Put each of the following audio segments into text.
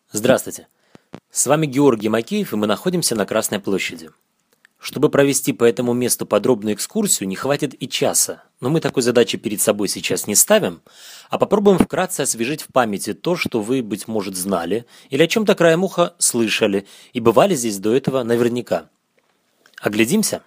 Здравствуйте! С вами Георгий Макеев, и мы находимся на Красной площади. Чтобы провести по этому месту подробную экскурсию, не хватит и часа, но мы такой задачи перед собой сейчас не ставим, а попробуем вкратце освежить в памяти то, что вы, быть может, знали или о чем-то краем уха слышали и бывали здесь до этого наверняка. Оглядимся.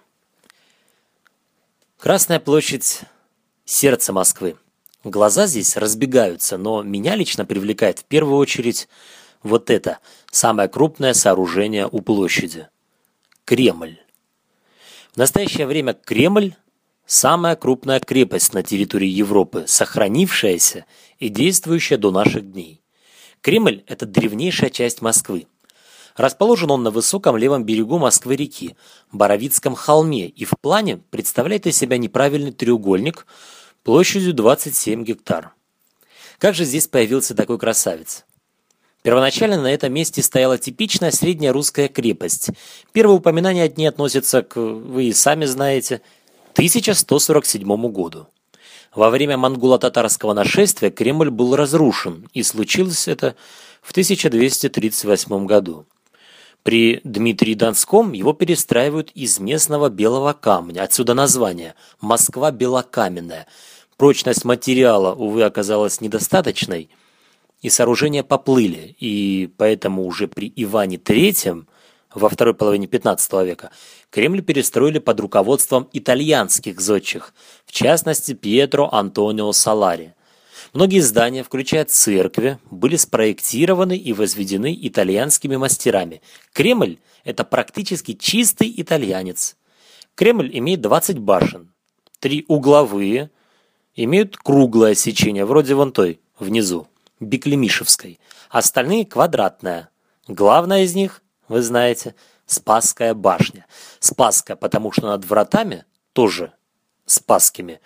Красная площадь – сердце Москвы. Глаза здесь разбегаются, но меня лично привлекает в первую очередь вот это, самое крупное сооружение у площади – Кремль. В настоящее время Кремль – самая крупная крепость на территории Европы, сохранившаяся и действующая до наших дней. Кремль – это древнейшая часть Москвы. Расположен он на высоком левом берегу Москвы-реки, Боровицком холме, и в плане представляет из себя неправильный треугольник площадью 27 гектар. Как же здесь появился такой красавец? Первоначально на этом месте стояла типичная средняя русская крепость. Первое упоминание от ней относится к, вы и сами знаете, 1147 году. Во время монголо-татарского нашествия Кремль был разрушен, и случилось это в 1238 году. При Дмитрии Донском его перестраивают из местного белого камня, отсюда название «Москва белокаменная». Прочность материала, увы, оказалась недостаточной, и сооружения поплыли, и поэтому уже при Иване III во второй половине XV века Кремль перестроили под руководством итальянских зодчих, в частности Пьетро Антонио Солари. Многие здания, включая церкви, были спроектированы и возведены итальянскими мастерами. Кремль – это практически чистый итальянец. Кремль имеет 20 башен, 3 угловые, имеют круглое сечение, вроде вон той, внизу. Беклемишевской. Остальные квадратная. Главная из них, вы знаете, Спасская башня. Спасская, потому что над вратами, тоже спасскими,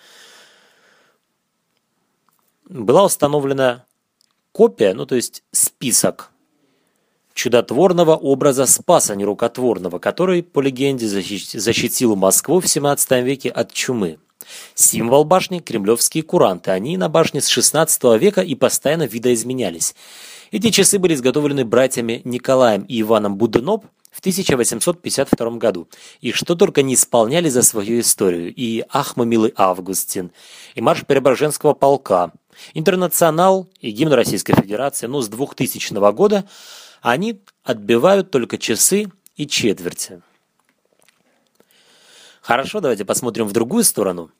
была установлена копия, то есть список чудотворного образа Спаса нерукотворного, который, по легенде, защитил Москву в XVII веке от чумы. Символ башни – кремлевские куранты. Они на башне с XVI века и постоянно видоизменялись. Эти часы были изготовлены братьями Николаем и Иваном Буденов в 1852 году. И что только не исполняли за свою историю. И «Ах, мы милый Августин», и марш Преображенского полка, Интернационал и гимн Российской Федерации. Но с 2000 года они отбивают только часы и четверти. Хорошо, давайте посмотрим в другую сторону.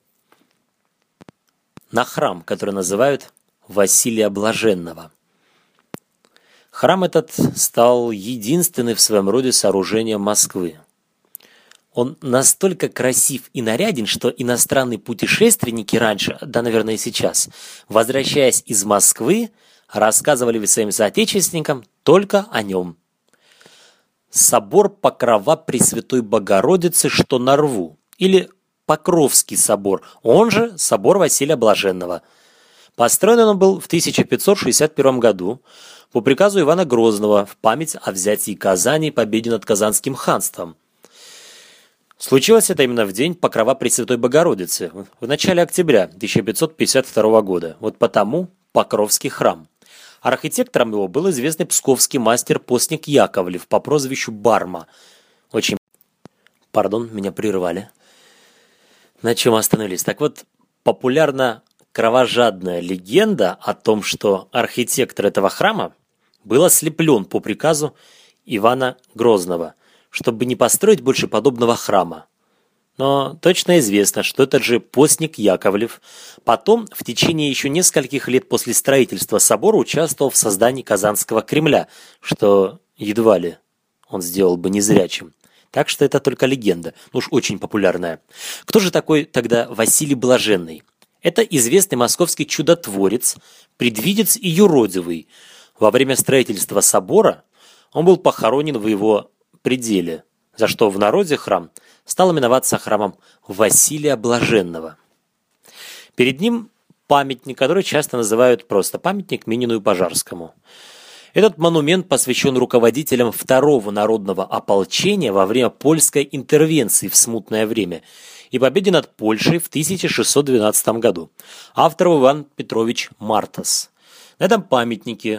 На храм, который называют Василия Блаженного. Храм этот стал единственным в своем роде сооружением Москвы. Он настолько красив и наряден, что иностранные путешественники раньше, да, наверное, и сейчас, возвращаясь из Москвы, рассказывали своим соотечественникам только о нем. Собор Покрова Пресвятой Богородицы, что на Рву, или Покровский собор, он же собор Василия Блаженного. Построен он был в 1561 году по приказу Ивана Грозного в память о взятии Казани и победе над Казанским ханством. Случилось это именно в день Покрова Пресвятой Богородицы, в начале октября 1552 года. Вот потому Покровский храм. Архитектором его был известный псковский мастер-постник Яковлев по прозвищу Барма. Пардон, меня прервали. На чем остановились? Так вот, популярна кровожадная легенда о том, что архитектор этого храма был ослеплен по приказу Ивана Грозного, чтобы не построить больше подобного храма. Но точно известно, что этот же постник Яковлев потом, в течение еще нескольких лет после строительства собора, участвовал в создании Казанского Кремля, что едва ли он сделал бы незрячим. Так что это только легенда, уж очень популярная. Кто же такой тогда Василий Блаженный? Это известный московский чудотворец, предвидец и юродивый. Во время строительства собора он был похоронен в его пределе, за что в народе храм стал именоваться храмом Василия Блаженного. Перед ним памятник, который часто называют просто памятник Минину и Пожарскому. Этот монумент посвящен руководителям Второго народного ополчения во время польской интервенции в смутное время и победе над Польшей в 1612 году. Автор Иван Петрович Мартас. На этом памятнике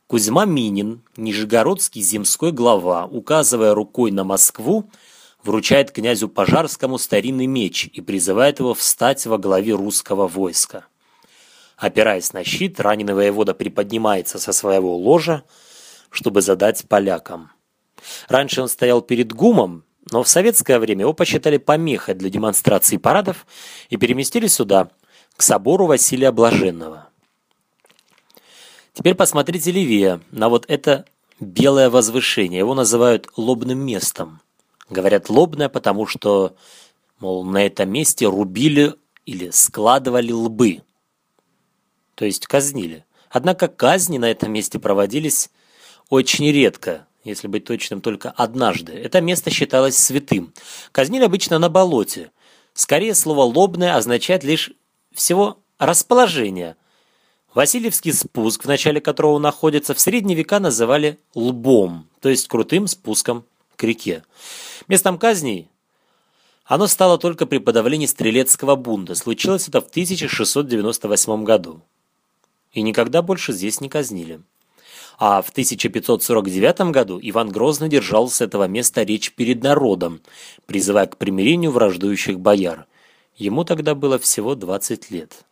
Кузьма Минин, нижегородский земской глава, указывая рукой на Москву, вручает князю Пожарскому старинный меч и призывает его встать во главе русского войска. Опираясь на щит, раненый воевода приподнимается со своего ложа, чтобы задать полякам. Раньше он стоял перед ГУМом, но в советское время его посчитали помехой для демонстрации парадов и переместили сюда, к собору Василия Блаженного. Теперь посмотрите левее на вот это белое возвышение. Его называют лобным местом. Говорят лобное, потому что, мол, на этом месте рубили или складывали лбы. То есть казнили. Однако казни на этом месте проводились очень редко, если быть точным, только однажды. Это место считалось святым. Казнили обычно на болоте. Скорее, слово «лобное» означает лишь всего расположение. Васильевский спуск, в начале которого он находится, в средние века называли лбом, то есть крутым спуском к реке. Местом казней оно стало только при подавлении стрелецкого бунта. Случилось это в 1698 году. И никогда больше здесь не казнили. А в 1549 году Иван Грозный держал с этого места речь перед народом, призывая к примирению враждующих бояр. Ему тогда было всего 20 лет.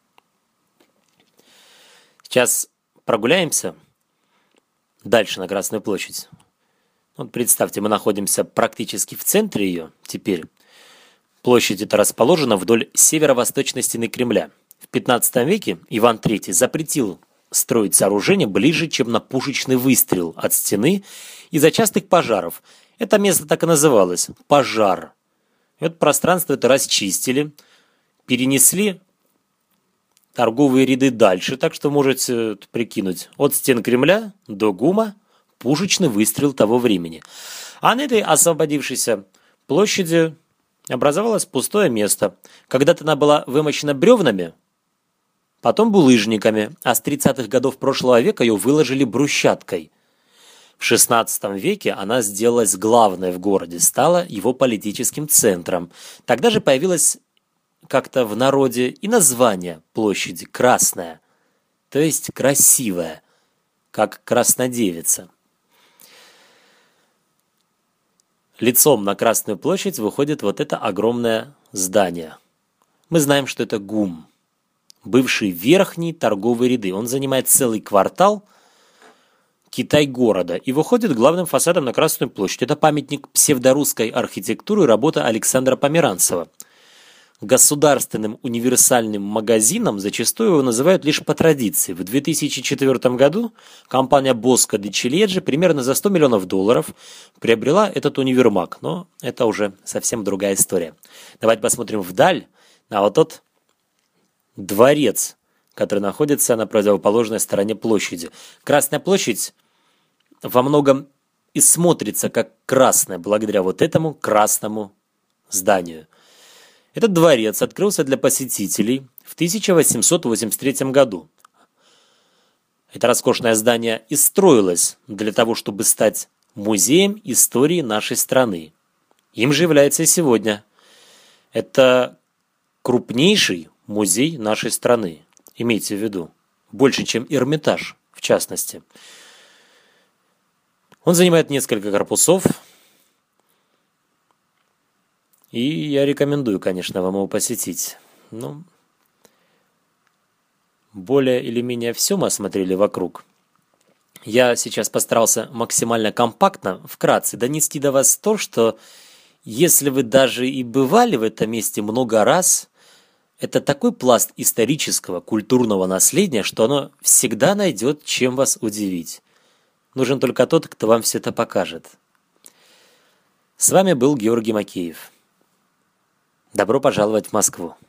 Сейчас прогуляемся дальше на Красную площадь. Вот представьте, мы находимся практически в центре ее теперь. Площадь эта расположена вдоль северо-восточной стены Кремля. В 15 веке Иван III запретил строить сооружение ближе, чем на пушечный выстрел от стены из-за частых пожаров. Это место так и называлось – пожар. И вот пространство это расчистили, перенесли торговые ряды дальше, так что можете прикинуть, от стен Кремля до ГУМа пушечный выстрел того времени. А на этой освободившейся площади образовалось пустое место. Когда-то она была вымощена бревнами, потом булыжниками, а с 30-х годов прошлого века ее выложили брусчаткой. В XVI веке она сделалась главной в городе, стала его политическим центром. Тогда же появилась как-то в народе и название площади Красная, то есть красивая, как краснодевица. Лицом на Красную площадь выходит вот это огромное здание. Мы знаем, что это ГУМ, бывший верхний торговые ряды. Он занимает целый квартал Китай-города и выходит главным фасадом на Красную площадь. Это памятник псевдорусской архитектуры, работа Александра Померанцева. Государственным универсальным магазином зачастую его называют лишь по традиции. В 2004 году компания Bosco di Ciliegia примерно за $100 миллионов приобрела этот универмаг, но это уже совсем другая история. Давайте посмотрим вдаль на вот тот дворец, который находится на противоположной стороне площади. Красная площадь во многом и смотрится как красная благодаря вот этому красному зданию. Этот дворец открылся для посетителей в 1883 году. Это роскошное здание и строилось для того, чтобы стать музеем истории нашей страны. Им же является и сегодня. Это крупнейший музей нашей страны. Имейте в виду. Больше, чем Эрмитаж, в частности. Он занимает несколько корпусов. И я рекомендую, конечно, вам его посетить. Ну, более или менее все мы осмотрели вокруг. Я сейчас постарался максимально компактно, вкратце донести до вас то, что если вы даже и бывали в этом месте много раз, это такой пласт исторического, культурного наследия, что оно всегда найдет, чем вас удивить. Нужен только тот, кто вам все это покажет. С вами был Георгий Макеев. Добро пожаловать в Москву.